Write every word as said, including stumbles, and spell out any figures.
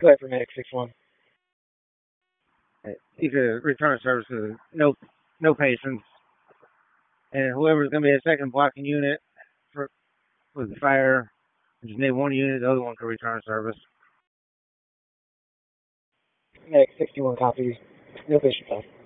Go ahead for medic six one. You could return services, no, no patients, and whoever's going to be a second blocking unit for with the fire, just name one unit, the other one can return service. Medic sixty-one copies. No patient left.